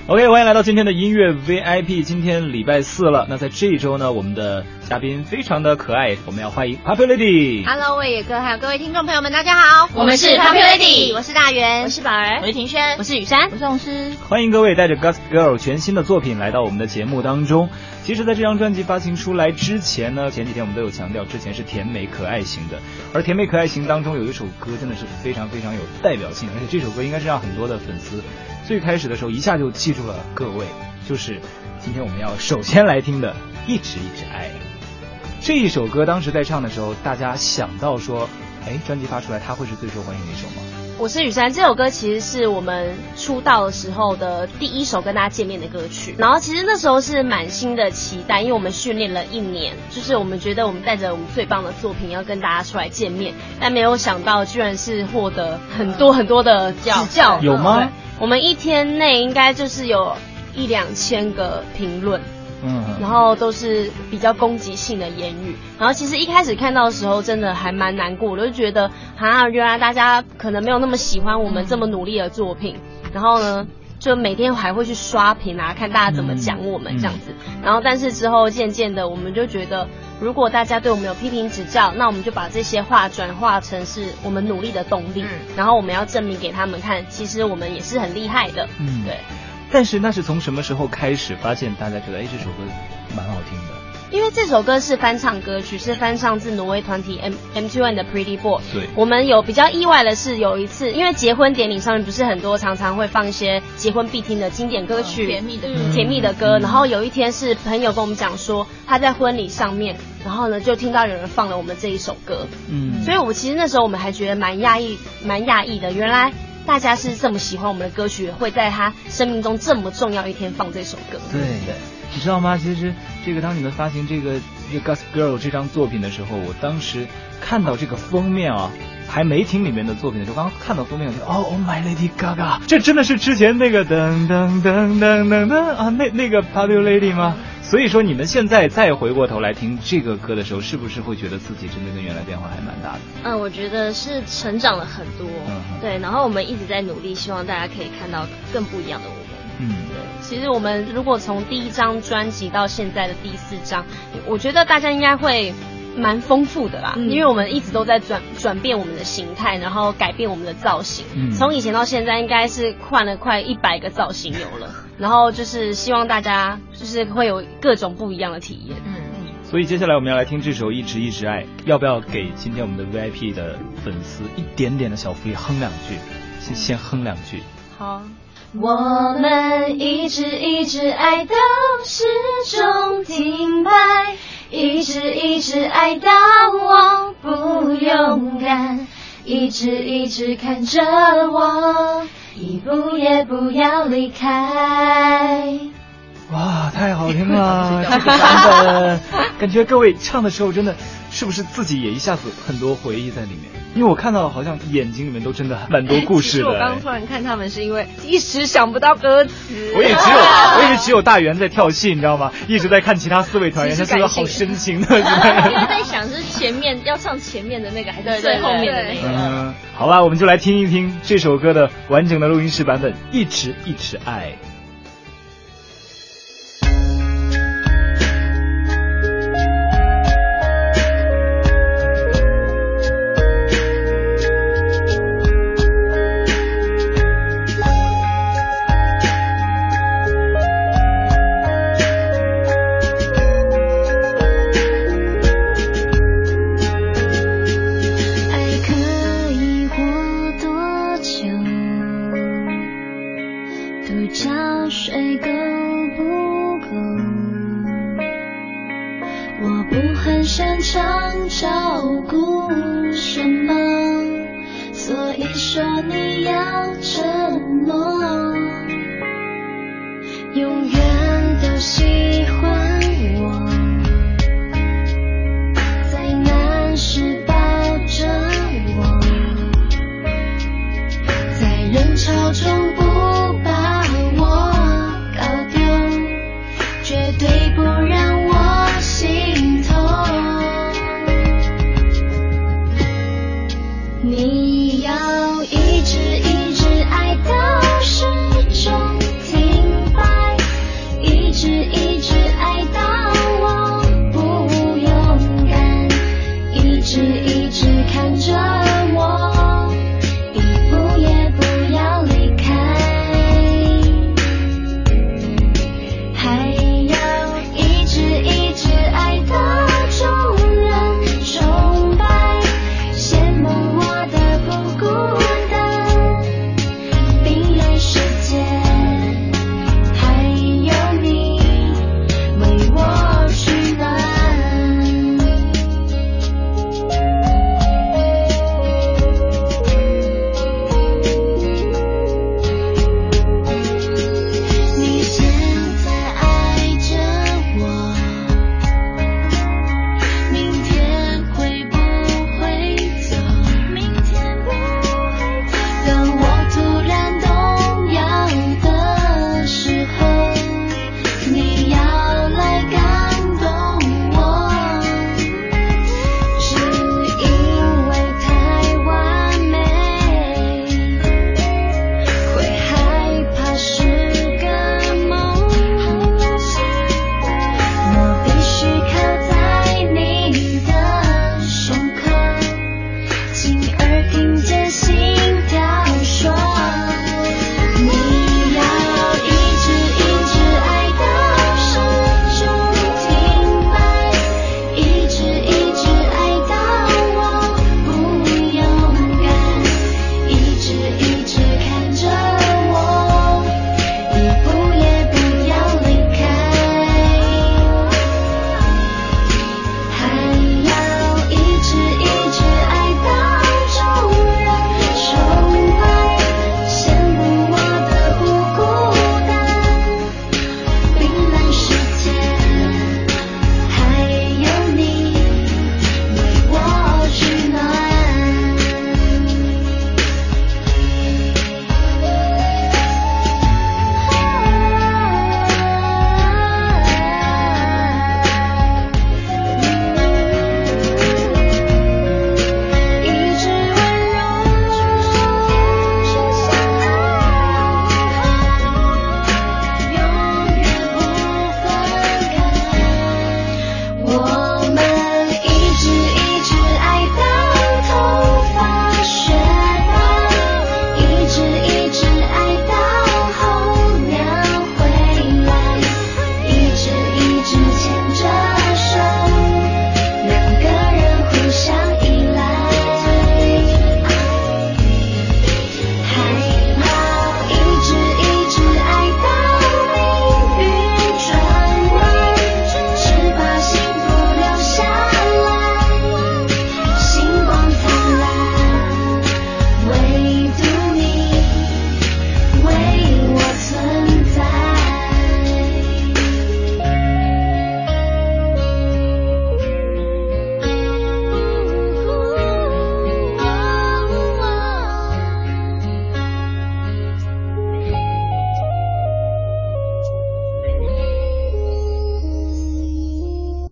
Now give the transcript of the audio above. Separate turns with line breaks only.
OK， 欢迎来到今天的音乐 VIP。今天礼拜四了，那在这一周呢，我们的嘉宾非常的可爱，我们要欢迎 Popular Lady。Hello，
魏野哥，还有各位听众朋友们，大家好，
我们是 Popular Lady，
我是大圆，
我是宝儿，
我是庭轩，
我是雨珊，
我是红师。
欢迎各位带着 Gossip Girl 全新的作品来到我们的节目当中。其实，在这张专辑发行出来之前呢，前几天我们都有强调，之前是甜美可爱型的，而甜美可爱型当中有一首歌真的是非常非常有代表性，而且这首歌应该是让很多的粉丝最开始的时候一下就记住了各位，就是今天我们要首先来听的《一直一直爱》。这一首歌当时在唱的时候，大家想到说，专辑发出来它会是最受欢迎的一首吗？
我是雨珊，这首歌其实是我们出道的时候的第一首跟大家见面的歌曲，然后其实那时候是满心的期待，因为我们训练了1年，就是我们觉得我们带着我们最棒的作品要跟大家出来见面，但没有想到居然是获得很多很多的指教。
有吗？
我们1天内应该就是有1-2千个评论，然后都是比较攻击性的言语，然后其实一开始看到的时候真的还蛮难过的，就觉得原来大家可能没有那么喜欢我们这么努力的作品，然后呢就每天还会去刷屏啊，看大家怎么讲我们这样子，然后但是之后渐渐的我们就觉得，如果大家对我们有批评指教，那我们就把这些话转化成是我们努力的动力，然后我们要证明给他们看，其实我们也是很厉害的，对。
但是那是从什么时候开始发现大家觉得这首歌蛮好听的？
因为这首歌是翻唱歌曲，是翻唱自挪威团体 M2N 的 Pretty Boy。对，我们有比较意外的是，有一次因为结婚典礼上面不是很多常常会放一些结婚必听的经典歌曲，甜蜜的歌。然后有一天是朋友跟我们讲说，他在婚礼上面，然后呢就听到有人放了我们这一首歌。所以其实那时候我们还觉得蛮讶异的，原来大家是这么喜欢我们的歌曲，会在他生命中这么重要一天放这首歌。
对，你知道吗？其实当你们发行这个 Gossip Girl 这张作品的时候，我当时看到这个封面啊，还没听里面的作品的时候，刚看到封面，我就Oh my Lady Gaga， 这真的是之前那个噔噔噔噔噔噔啊，那个 Popular Lady 吗？所以说你们现在再回过头来听这个歌的时候，是不是会觉得自己真的跟原来变化还蛮大的？
我觉得是成长了很多，对，然后我们一直在努力，希望大家可以看到更不一样的我们。
对，其实我们如果从第1张专辑到现在的第4张，我觉得大家应该会蛮丰富的啦，因为我们一直都在转变我们的形态，然后改变我们的造型，从以前到现在应该是换了快100个造型有了，然后就是希望大家就是会有各种不一样的体验。
所以接下来我们要来听这首《一直一直爱》，要不要给今天我们的 VIP 的粉丝一点点的小福利，哼2句，先哼2句。
好。
我们一直一直爱到始终停摆，一直一直爱到我不勇敢，一直一直看着我，一步也不要离开。
哇，太好听了！这个版本，感觉各位唱的时候真的是不是自己也一下子很多回忆在里面？因为我看到好像眼睛里面都真的蛮多故事的。
其实我刚突然看他们是因为一时想不到歌词。
我以为只有大圆在跳戏，你知道吗？一直在看其他4位团员，他是个好深情的。
一直在想是前面要唱前面的那个，还是最后面的那个？
好吧，我们就来听一听这首歌的完整的录音室版本，《一直一直爱》。
永远都希